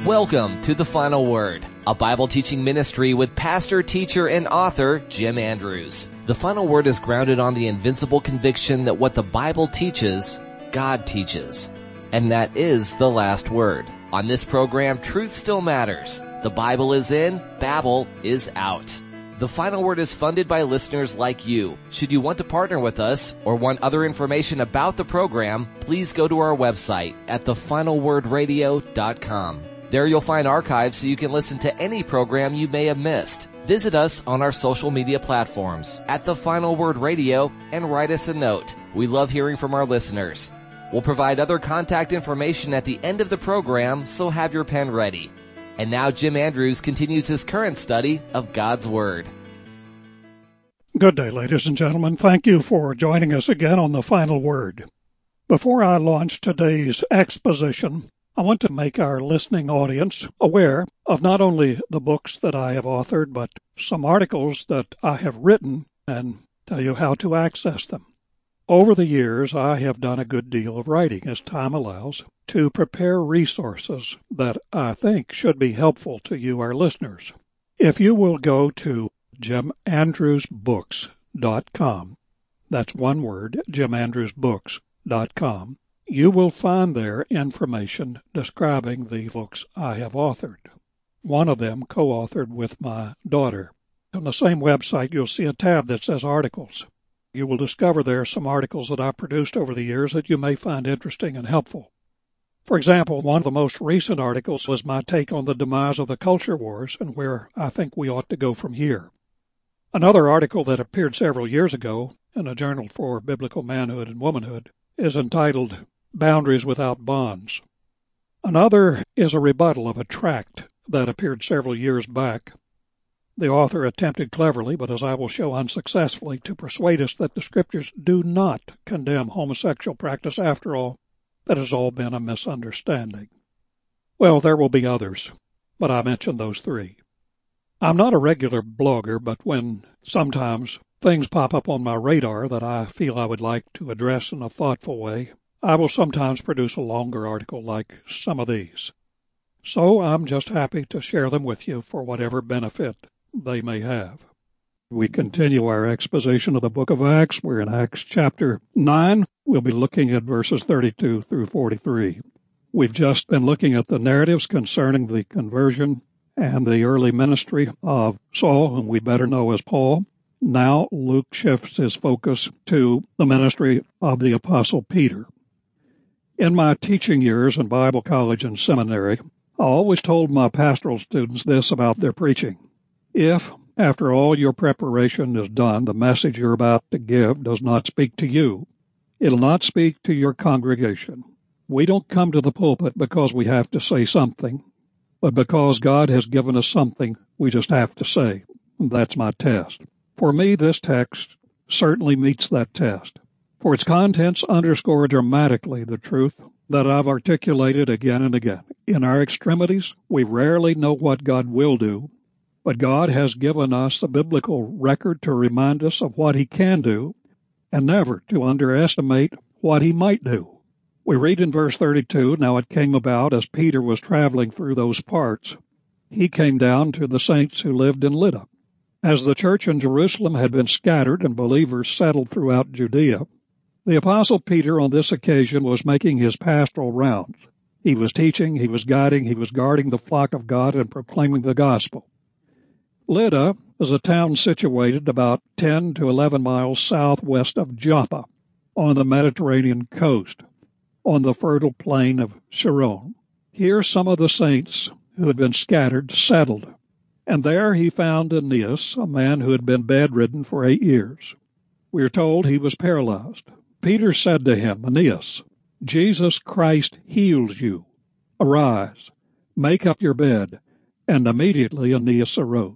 Welcome to The Final Word, a Bible teaching ministry with pastor, teacher, and author Jim Andrews. The Final Word is grounded on the invincible conviction that what the Bible teaches, God teaches. And that is the last word. On this program, truth still matters. The Bible is in, Babel is out. The Final Word is funded by listeners like you. Should you want to partner with us or want other information about the program, please go to our website at thefinalwordradio.com. There you'll find archives so you can listen to any program you may have missed. Visit us on our social media platforms at The Final Word Radio and write us a note. We love hearing from our listeners. We'll provide other contact information at the end of the program, so have your pen ready. And now Jim Andrews continues his current study of God's Word. Good day, ladies and gentlemen. Thank you for joining us again on The Final Word. Before I launch today's exposition, I want to make our listening audience aware of not only the books that I have authored, but some articles that I have written and tell you how to access them. Over the years, I have done a good deal of writing, as time allows, to prepare resources that I think should be helpful to you, our listeners. If you will go to jimandrewsbooks.com, that's one word, jimandrewsbooks.com, you will find there information describing the books I have authored. One of them co-authored with my daughter. On the same website, you'll see a tab that says Articles. You will discover there some articles that I produced over the years that you may find interesting and helpful. For example, one of the most recent articles was my take on the demise of the culture wars and where I think we ought to go from here. Another article that appeared several years ago in a journal for biblical manhood and womanhood is entitled Boundaries Without Bonds. Another is a rebuttal of a tract that appeared several years back. The author attempted cleverly, but as I will show unsuccessfully, to persuade us that the Scriptures do not condemn homosexual practice after all. That has all been a misunderstanding. Well, there will be others, but I mentioned those three. I'm not a regular blogger, but when sometimes things pop up on my radar that I feel I would like to address in a thoughtful way, I will sometimes produce a longer article like some of these. So I'm just happy to share them with you for whatever benefit they may have. We continue our exposition of the book of Acts. We're in Acts chapter 9. We'll be looking at verses 32 through 43. We've just been looking at the narratives concerning the conversion and the early ministry of Saul, whom we better know as Paul. Now Luke shifts his focus to the ministry of the Apostle Peter. In my teaching years in Bible college and seminary, I always told my pastoral students this about their preaching. If, after all your preparation is done, the message you're about to give does not speak to you, it'll not speak to your congregation. We don't come to the pulpit because we have to say something, but because God has given us something we just have to say. That's my test. For me, this text certainly meets that test, for its contents underscore dramatically the truth that I've articulated again and again. In our extremities, we rarely know what God will do, but God has given us the biblical record to remind us of what He can do and never to underestimate what He might do. We read in verse 32, Now it came about as Peter was traveling through those parts, he came down to the saints who lived in Lydda. As the church in Jerusalem had been scattered and believers settled throughout Judea, the Apostle Peter on this occasion was making his pastoral rounds. He was teaching, he was guiding, he was guarding the flock of God and proclaiming the gospel. Lydda is a town situated about 10 to 11 miles southwest of Joppa on the Mediterranean coast, on the fertile plain of Sharon. Here some of the saints who had been scattered settled, and there he found Aeneas, a man who had been bedridden for 8 years. We are told he was paralyzed. Peter said to him, Aeneas, Jesus Christ heals you. Arise, make up your bed. And immediately Aeneas arose.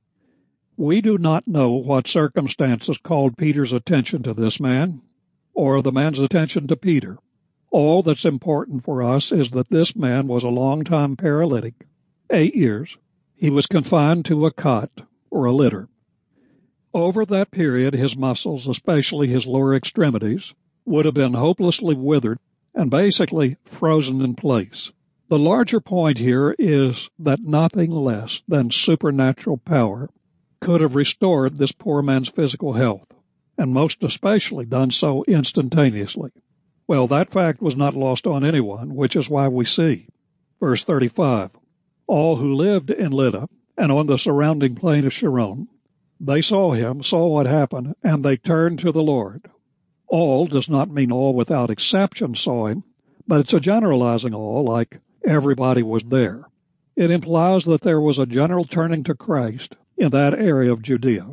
We do not know what circumstances called Peter's attention to this man, or the man's attention to Peter. All that's important for us is that this man was a long-time paralytic, 8 years. He was confined to a cot or a litter. Over that period, his muscles, especially his lower extremities, would have been hopelessly withered and basically frozen in place. The larger point here is that nothing less than supernatural power could have restored this poor man's physical health, and most especially done so instantaneously. Well, that fact was not lost on anyone, which is why we see, verse 35, all who lived in Lydda and on the surrounding plain of Sharon, they saw him, saw what happened, and they turned to the Lord. All does not mean all without exception saw him, but it's a generalizing all, like everybody was there. It implies that there was a general turning to Christ in that area of Judea.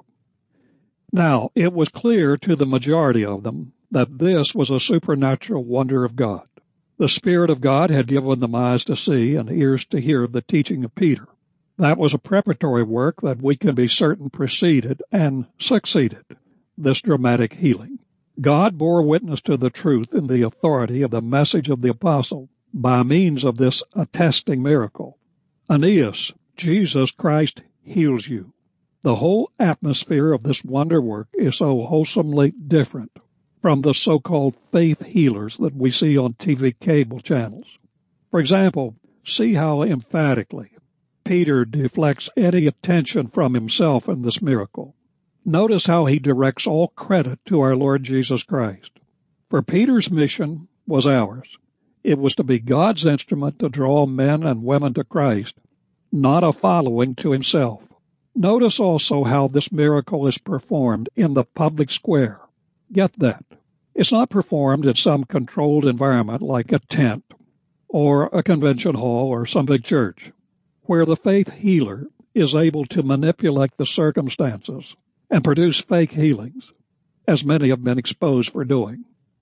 Now, it was clear to the majority of them that this was a supernatural wonder of God. The Spirit of God had given them eyes to see and ears to hear the teaching of Peter. That was a preparatory work that we can be certain preceded and succeeded this dramatic healing. God bore witness to the truth and the authority of the message of the apostle by means of this attesting miracle. Aeneas, Jesus Christ heals you. The whole atmosphere of this wonder work is so wholesomely different from the so-called faith healers that we see on TV cable channels. For example, see how emphatically Peter deflects any attention from himself in this miracle. Notice how he directs all credit to our Lord Jesus Christ. For Peter's mission was ours. It was to be God's instrument to draw men and women to Christ, not a following to himself. Notice also how this miracle is performed in the public square. Get that. It's not performed in some controlled environment like a tent or a convention hall or some big church, where the faith healer is able to manipulate the circumstances and produce fake healings, as many have been exposed for doing.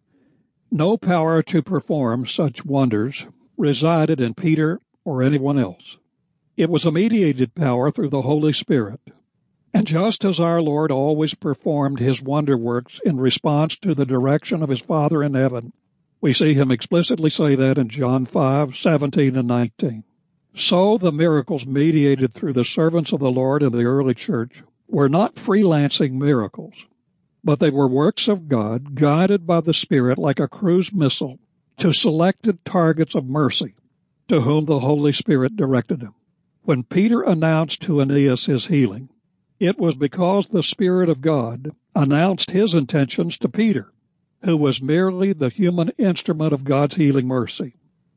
No power to perform such wonders resided in Peter or anyone else. It was a mediated power through the Holy Spirit. And just as our Lord always performed his wonder works in response to the direction of his Father in heaven, we see him explicitly say that in John 5:17 and 19. So the miracles mediated through the servants of the Lord in the early church were not freelancing miracles, but they were works of God guided by the Spirit like a cruise missile to selected targets of mercy to whom the Holy Spirit directed him. When Peter announced to Aeneas his healing, it was because the Spirit of God announced his intentions to Peter, who was merely the human instrument of God's healing mercy.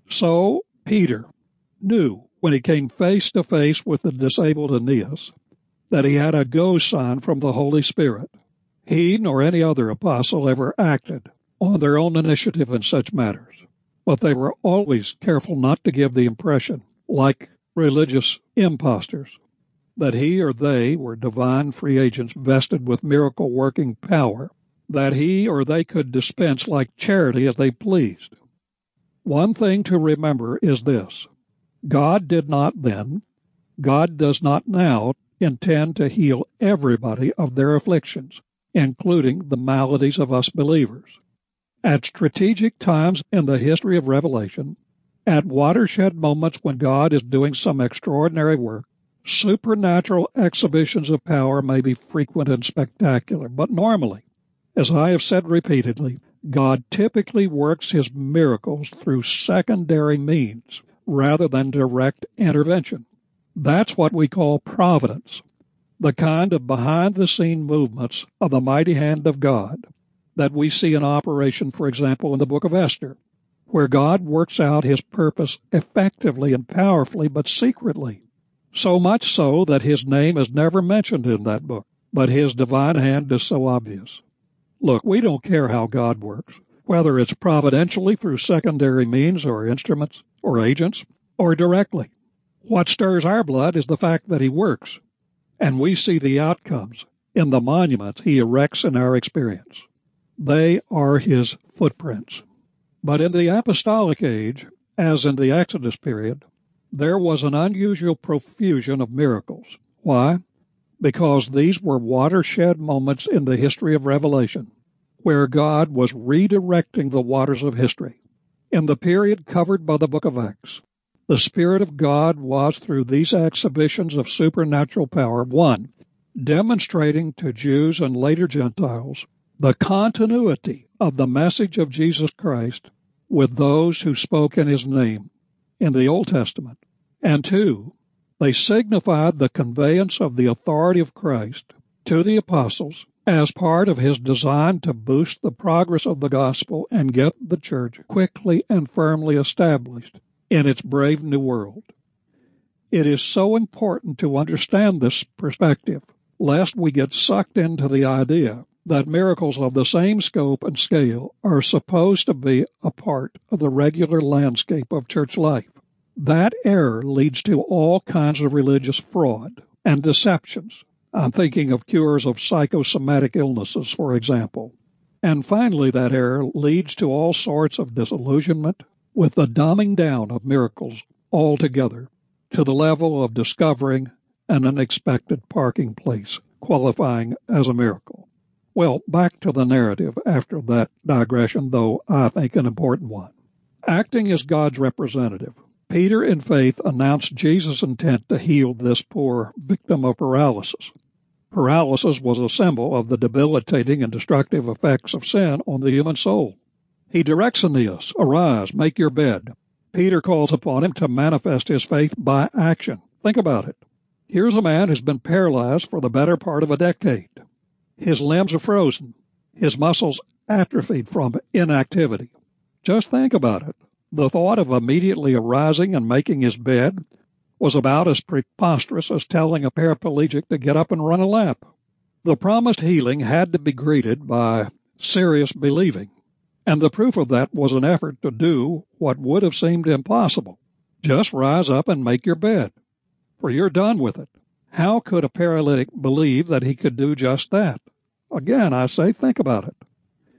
So Peter knew when he came face to face with the disabled Aeneas that he had a go sign from the Holy Spirit. He nor any other apostle ever acted on their own initiative in such matters, but they were always careful not to give the impression, like religious impostors, that he or they were divine free agents vested with miracle-working power, that he or they could dispense like charity as they pleased. One thing to remember is this: God did not then, God does not now intend to heal everybody of their afflictions, including the maladies of us believers. At strategic times in the history of Revelation, at watershed moments when God is doing some extraordinary work, supernatural exhibitions of power may be frequent and spectacular, but normally, as I have said repeatedly, God typically works his miracles through secondary means rather than direct intervention. That's what we call providence, the kind of behind-the-scene movements of the mighty hand of God that we see in operation, for example, in the book of Esther, where God works out his purpose effectively and powerfully, but secretly, so much so that his name is never mentioned in that book, but his divine hand is so obvious. Look, we don't care how God works, whether it's providentially through secondary means or instruments or agents, or directly. What stirs our blood is the fact that he works, and we see the outcomes in the monuments he erects in our experience. They are his footprints. But in the apostolic age, as in the Exodus period, there was an unusual profusion of miracles. Why? Because these were watershed moments in the history of Revelation, where God was redirecting the waters of history. In the period covered by the book of Acts, the Spirit of God was, through these exhibitions of supernatural power, one, demonstrating to Jews and later Gentiles the continuity of the message of Jesus Christ with those who spoke in his name, in the Old Testament. And 2, they signified the conveyance of the authority of Christ to the apostles as part of his design to boost the progress of the gospel and get the church quickly and firmly established in its brave new world. It is so important to understand this perspective, lest we get sucked into the idea that miracles of the same scope and scale are supposed to be a part of the regular landscape of church life. That error leads to all kinds of religious fraud and deceptions. I'm thinking of cures of psychosomatic illnesses, for example. And finally, that error leads to all sorts of disillusionment with the dumbing down of miracles altogether to the level of discovering an unexpected parking place qualifying as a miracle. Well, back to the narrative after that digression, though I think an important one. Acting as God's representative, Peter in faith announced Jesus' intent to heal this poor victim of paralysis. Paralysis was a symbol of the debilitating and destructive effects of sin on the human soul. He directs Aeneas, "Arise, make your bed." Peter calls upon him to manifest his faith by action. Think about it. Here's a man who's been paralyzed for the better part of a decade. His limbs are frozen. His muscles atrophied from inactivity. Just think about it. The thought of immediately arising and making his bed was about as preposterous as telling a paraplegic to get up and run a lap. The promised healing had to be greeted by serious believing, and the proof of that was an effort to do what would have seemed impossible. Just rise up and make your bed, for you're done with it. How could a paralytic believe that he could do just that? Again, I say, think about it.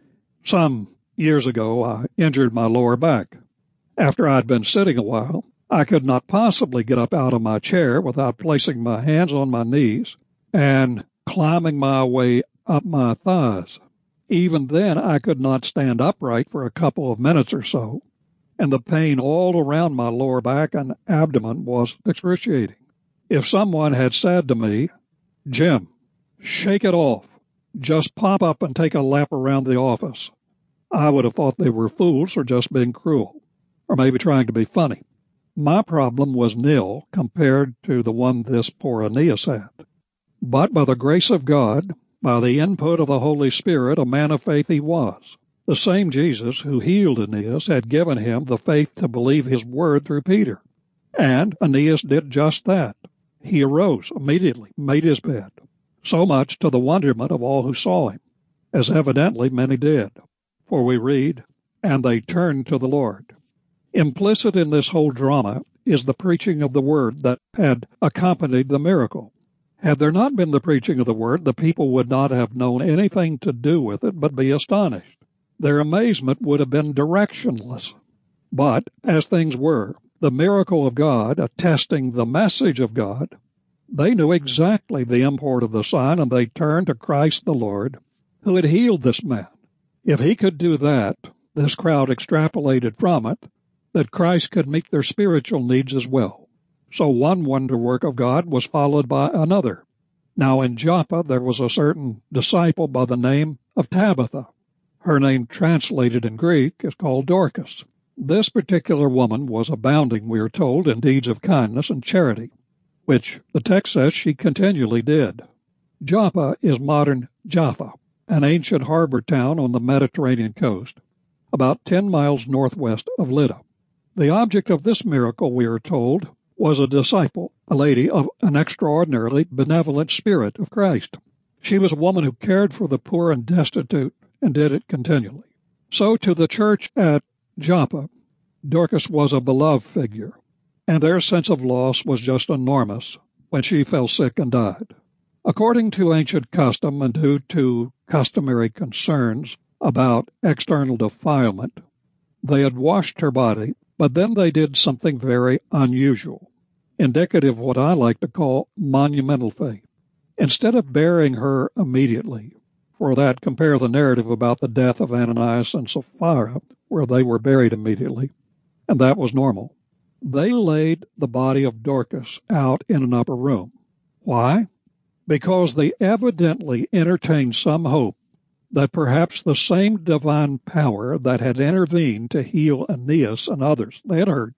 Some years ago, I injured my lower back. After I'd been sitting a while, I could not possibly get up out of my chair without placing my hands on my knees and climbing my way up my thighs. Even then, I could not stand upright for a couple of minutes or so, and the pain all around my lower back and abdomen was excruciating. If someone had said to me, "Jim, shake it off, just pop up and take a lap around the office," I would have thought they were fools or just being cruel, or maybe trying to be funny. My problem was nil compared to the one this poor Aeneas had. But by the grace of God, by the input of the Holy Spirit, a man of faith he was. The same Jesus who healed Aeneas had given him the faith to believe his word through Peter. And Aeneas did just that. He arose immediately, made his bed, so much to the wonderment of all who saw him, as evidently many did. For we read, "And they turned to the Lord." Implicit in this whole drama is the preaching of the word that had accompanied the miracle. Had there not been the preaching of the word, the people would not have known anything to do with it but be astonished. Their amazement would have been directionless. But, as things were, the miracle of God attesting the message of God, they knew exactly the import of the sign, and they turned to Christ the Lord, who had healed this man. If he could do that, this crowd extrapolated from it that Christ could meet their spiritual needs as well. So one wonder work of God was followed by another. Now in Joppa there was a certain disciple by the name of Tabitha. Her name translated in Greek is called Dorcas. This particular woman was abounding, we are told, in deeds of kindness and charity, which the text says she continually did. Joppa is modern Jaffa, an ancient harbor town on the Mediterranean coast, about 10 miles northwest of Lydda. The object of this miracle, we are told, was a disciple, a lady of an extraordinarily benevolent spirit of Christ. She was a woman who cared for the poor and destitute and did it continually. So to the church at Joppa, Dorcas was a beloved figure, and their sense of loss was just enormous when she fell sick and died. According to ancient custom and due to customary concerns about external defilement, they had washed her body, but then they did something very unusual, indicative of what I like to call monumental faith. Instead of burying her immediately, for that compare the narrative about the death of Ananias and Sapphira, where they were buried immediately, and that was normal, they laid the body of Dorcas out in an upper room. Why? Because they evidently entertained some hope that perhaps the same divine power that had intervened to heal Aeneas and others they had heard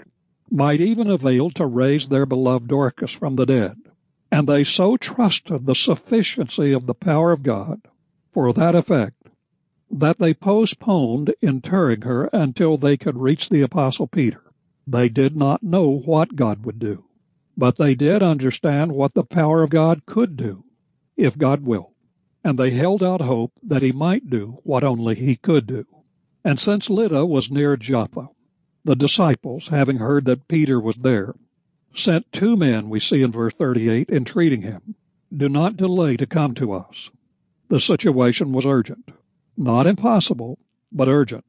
might even avail to raise their beloved Dorcas from the dead. And they so trusted the sufficiency of the power of God for that effect that they postponed interring her until they could reach the Apostle Peter. They did not know what God would do, but they did understand what the power of God could do, if God will, and they held out hope that he might do what only he could do. And since Lydda was near Joppa, the disciples, having heard that Peter was there, sent 2 men, we see in verse 38, entreating him, "Do not delay to come to us." The situation was urgent. Not impossible, but urgent.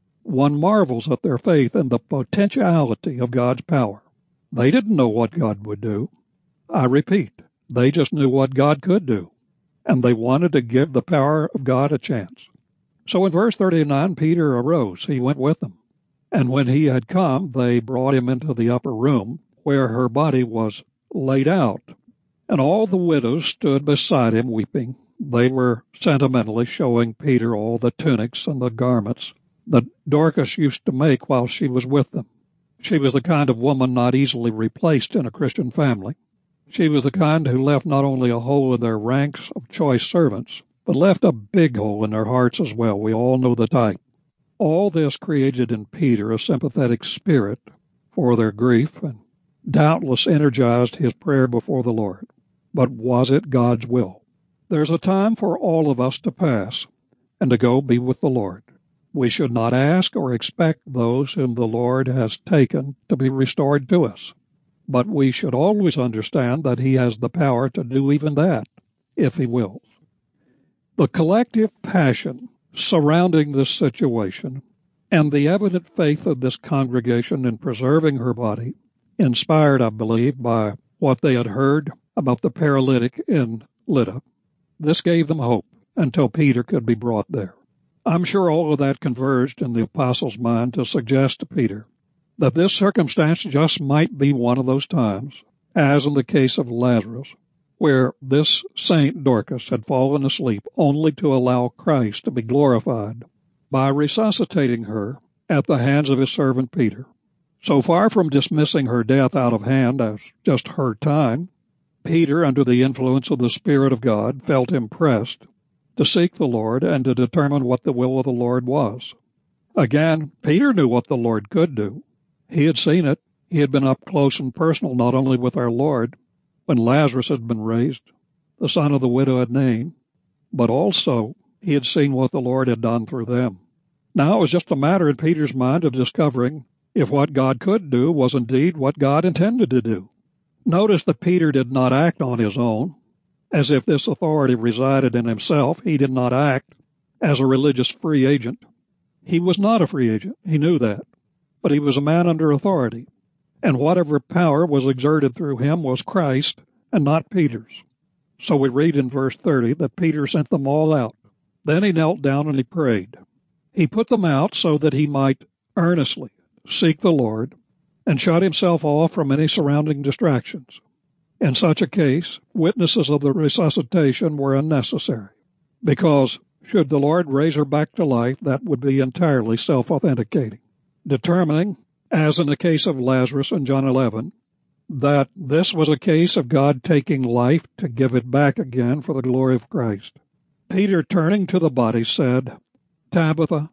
One marvels at their faith in the potentiality of God's power. They didn't know what God would do. I repeat, they just knew what God could do, and they wanted to give the power of God a chance. So in verse 39, Peter arose. He went with them. And when he had come, they brought him into the upper room, where her body was laid out. And all the widows stood beside him weeping. They were sentimentally showing Peter all the tunics and the garments that Dorcas used to make while she was with them. She was the kind of woman not easily replaced in a Christian family. She was the kind who left not only a hole in their ranks of choice servants, but left a big hole in their hearts as well. We all know the type. All this created in Peter a sympathetic spirit for their grief and doubtless energized his prayer before the Lord. But was it God's will? There's a time for all of us to pass and to go be with the Lord. We should not ask or expect those whom the Lord has taken to be restored to us. But we should always understand that he has the power to do even that, if he wills. The collective passion surrounding this situation and the evident faith of this congregation in preserving her body, inspired, I believe, by what they had heard about the paralytic in Lydda, this gave them hope until Peter could be brought there. I'm sure all of that converged in the apostle's mind to suggest to Peter that this circumstance just might be one of those times, as in the case of Lazarus, where this Saint Dorcas had fallen asleep only to allow Christ to be glorified by resuscitating her at the hands of his servant Peter. So far from dismissing her death out of hand as just her time, Peter, under the influence of the Spirit of God, felt impressed to seek the Lord and to determine what the will of the Lord was. Again, Peter knew what the Lord could do. He had seen it. He had been up close and personal not only with our Lord when Lazarus had been raised, the son of the widow at Nain, but also he had seen what the Lord had done through them. Now it was just a matter in Peter's mind of discovering if what God could do was indeed what God intended to do. Notice that Peter did not act on his own, as if this authority resided in himself. He did not act as a religious free agent. He was not a free agent. He knew that. But he was a man under authority, and whatever power was exerted through him was Christ and not Peter's. So we read in verse 30 that Peter sent them all out. Then he knelt down and he prayed. He put them out so that he might earnestly seek the Lord and shut himself off from any surrounding distractions. In such a case, witnesses of the resuscitation were unnecessary, because should the Lord raise her back to life, that would be entirely self-authenticating, determining, as in the case of Lazarus in John 11, that this was a case of God taking life to give it back again for the glory of Christ. Peter, turning to the body, said, "Tabitha,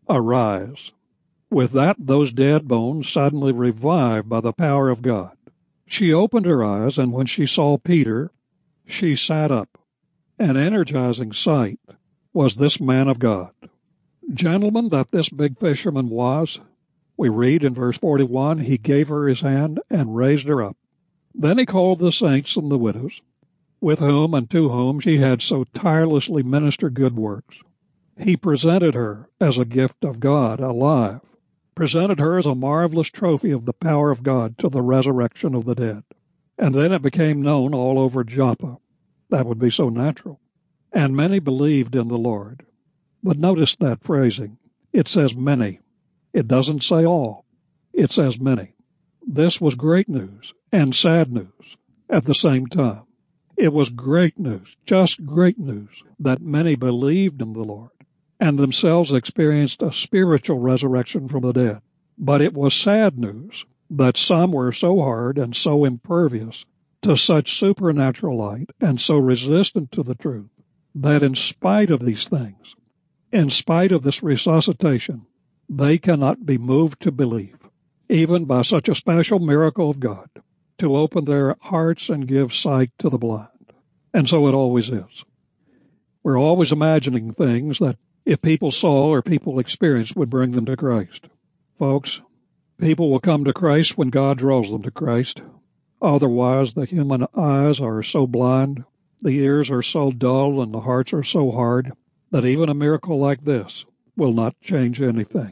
arise." With that, those dead bones suddenly revived by the power of God. She opened her eyes, and when she saw Peter, she sat up. An energizing sight was this man of God. Gentlemen, that this big fisherman was, we read in verse 41, he gave her his hand and raised her up. Then he called the saints and the widows, with whom and to whom she had so tirelessly ministered good works. He presented her as a gift of God, alive, presented her as a marvelous trophy of the power of God to the resurrection of the dead. And then it became known all over Joppa. That would be so natural. And many believed in the Lord. But notice that phrasing. It says many. It doesn't say all. It says many. This was great news and sad news at the same time. It was great news, just great news, that many believed in the Lord and themselves experienced a spiritual resurrection from the dead. But it was sad news but some were so hard and so impervious to such supernatural light and so resistant to the truth that in spite of these things, in spite of this resuscitation, they cannot be moved to believe, even by such a special miracle of God, to open their hearts and give sight to the blind. And so it always is. We're always imagining things that if people saw or people experienced would bring them to Christ. Folks, people will come to Christ when God draws them to Christ. Otherwise, the human eyes are so blind, the ears are so dull, and the hearts are so hard that even a miracle like this will not change anything.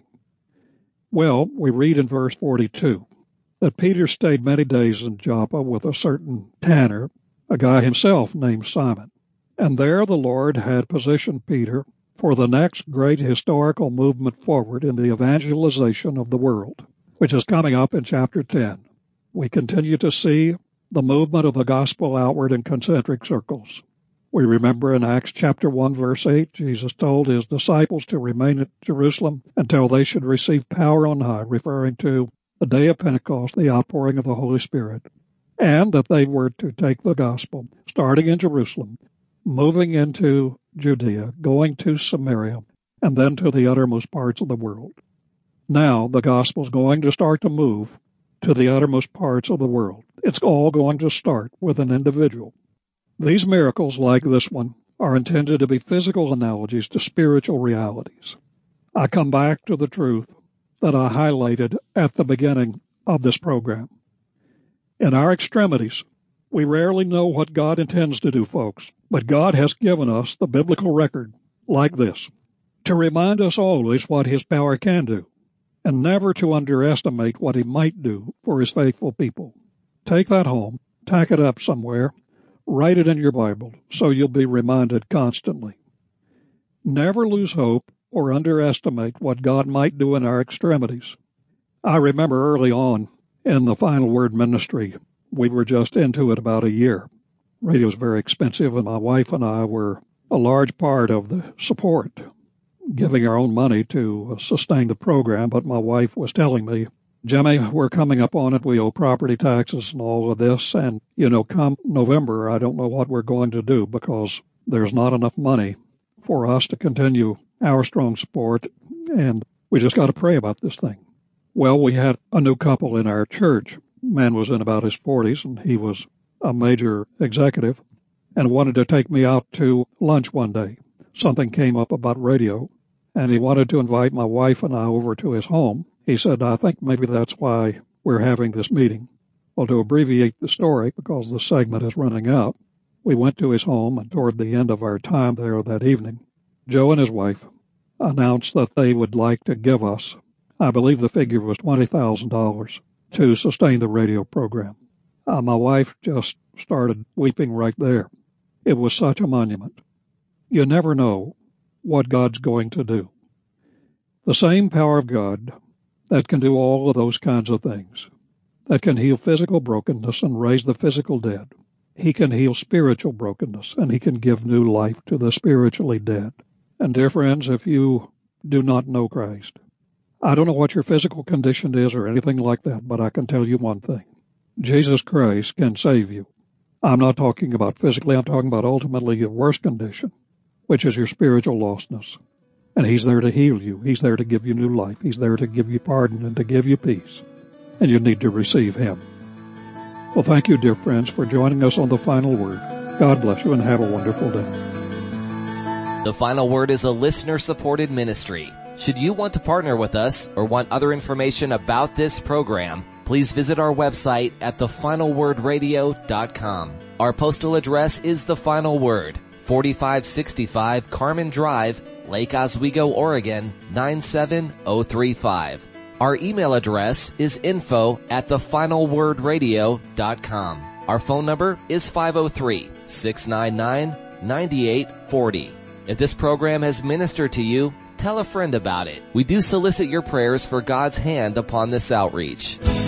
Well, we read in verse 42 that Peter stayed many days in Joppa with a certain tanner, a guy himself named Simon. And there the Lord had positioned Peter for the next great historical movement forward in the evangelization of the world, which is coming up in chapter 10. We continue to see the movement of the gospel outward in concentric circles. We remember in Acts chapter 1 verse 8, Jesus told his disciples to remain at Jerusalem until they should receive power on high, referring to the day of Pentecost, the outpouring of the Holy Spirit, and that they were to take the gospel, starting in Jerusalem, moving into Judea, going to Samaria, and then to the uttermost parts of the world. Now the gospel is going to start to move to the uttermost parts of the world. It's all going to start with an individual. These miracles, like this one, are intended to be physical analogies to spiritual realities. I come back to the truth that I highlighted at the beginning of this program. In our extremities, we rarely know what God intends to do, folks, but God has given us the biblical record like this to remind us always what His power can do, and never to underestimate what He might do for His faithful people. Take that home, tack it up somewhere, write it in your Bible so you'll be reminded constantly. Never lose hope or underestimate what God might do in our extremities. I remember early on in the Final Word ministry, we were just into it about a year. Radio was very expensive, and my wife and I were a large part of the support, giving our own money to sustain the program. But my wife was telling me, Jimmy, we're coming up on it. We owe property taxes and all of this. And, come November, I don't know what we're going to do because there's not enough money for us to continue our strong support. And we just got to pray about this thing. Well, we had a new couple in our church. Man was in about his 40s, and he was a major executive and wanted to take me out to lunch one day. Something came up about radio, and he wanted to invite my wife and I over to his home. He said, I think maybe that's why we're having this meeting. Well, to abbreviate the story, because the segment is running out, we went to his home, and toward the end of our time there that evening, Joe and his wife announced that they would like to give us, I believe the figure was $20,000, to sustain the radio program. My wife just started weeping right there. It was such a monument. You never know what God's going to do. The same power of God that can do all of those kinds of things, that can heal physical brokenness and raise the physical dead. He can heal spiritual brokenness, and He can give new life to the spiritually dead. And dear friends, if you do not know Christ, I don't know what your physical condition is or anything like that, but I can tell you one thing. Jesus Christ can save you. I'm not talking about physically, I'm talking about ultimately your worst condition, which is your spiritual lostness. And He's there to heal you. He's there to give you new life. He's there to give you pardon and to give you peace. And you need to receive Him. Well, thank you, dear friends, for joining us on The Final Word. God bless you and have a wonderful day. The Final Word is a listener-supported ministry. Should you want to partner with us or want other information about this program, please visit our website at thefinalwordradio.com. Our postal address is The Final Word, 4565 Carmen Drive, Lake Oswego, Oregon, 97035. Our email address is info@thefinalwordradio.com. Our phone number is 503-699-9840. If this program has ministered to you, tell a friend about it. We do solicit your prayers for God's hand upon this outreach.